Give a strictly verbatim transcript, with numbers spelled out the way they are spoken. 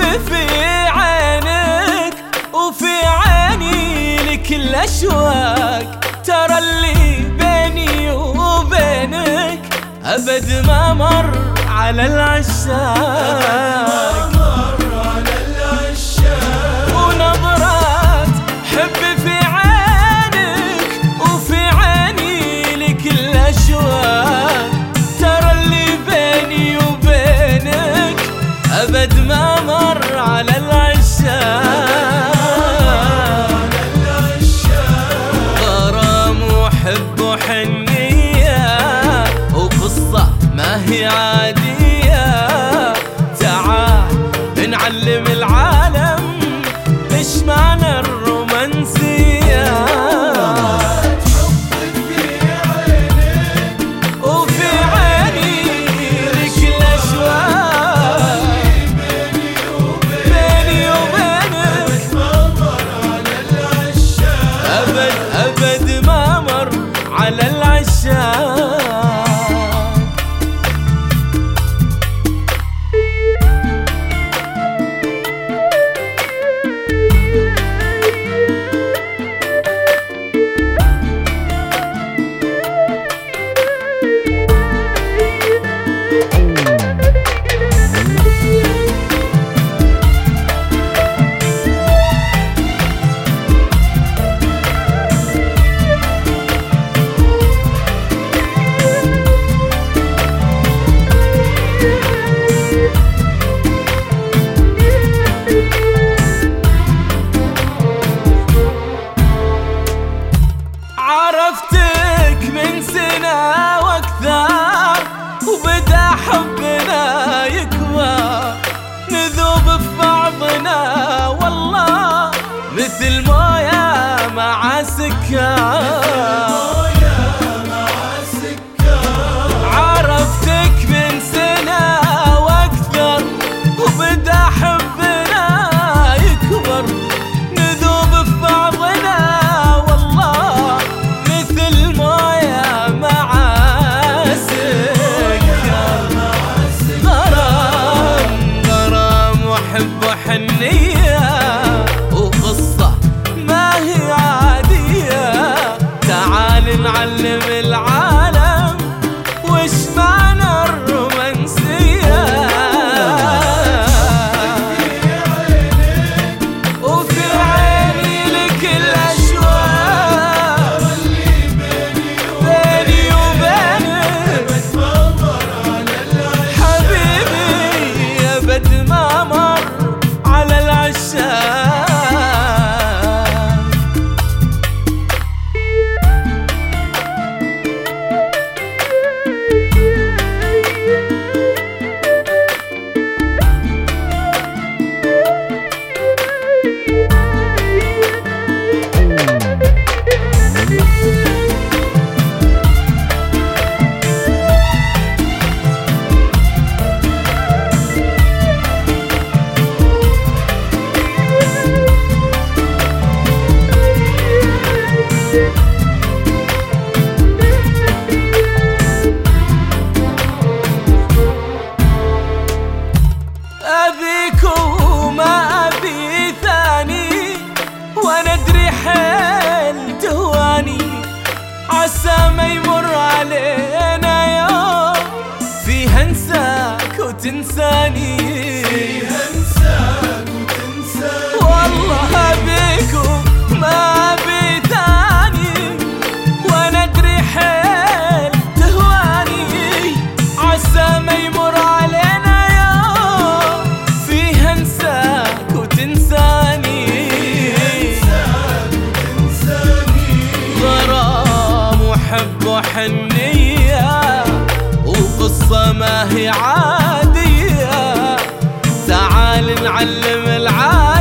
حبي في عينك وفي عيني لك الأشواق، ترى اللي بيني وبينك أبد ما مر على العشاق. ونظرات حبي في عينك وفي عيني لك الأشواق، ترى اللي بيني وبينك أبد ما مر على العشاق. غرام وحب وحنية وقصة ما هي عادية، تعال نعلم العالم إيش معنى الرومانسية. وفي عيني لك الأشواق، بيني وبينك أبد أبد ما مر على العشاق. عرفتك من سنة واكثر وبدا حبنا يكبر، نذوب في بعضنا والله مثل مويه مع سكر. عرفتك من سنة واكثر وبدا حبنا يكبر، نذوب في بعضنا والله مثل مويه مع سكر. غرام غرام وحب وحنية وقصة ما هي عادية، تعال نعلم العالم وش معنى الرومانسية. وفي عيني لك الأشواق، بيني وبينك حبيبي أبد ما مر على العشاق. أبيك وما أبي ثاني، وأنا أدري حيل تهواني، عسى ما يمر علينا يوم فيها انساك وتنساني. والله أبيك وما أبي ثاني، وأنا أدري حيل تهواني، عسى ما يمر علينا فيها انساك وتنساني. غرام وحب وحنية وقصة ما هي عادية، تعال نعلم العالم